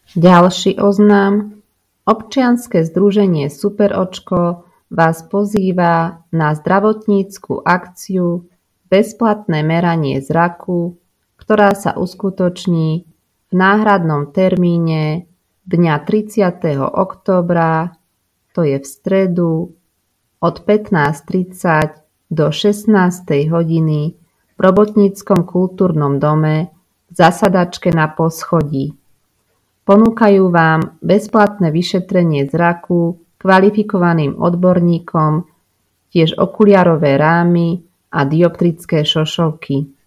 Ďalší oznam. Občianske združenie Superočko vás pozýva na zdravotnícku akciu Bezplatné meranie zraku, ktorá sa uskutoční v náhradnom termíne dňa 30. októbra, to je v stredu, od 15:30 do 16:00 hodiny v Robotníckom kultúrnom dome v zasadačke na poschodí. Ponúkajú vám bezplatné vyšetrenie zraku kvalifikovaným odborníkom, tiež okuliarové rámy a dioptrické šošovky.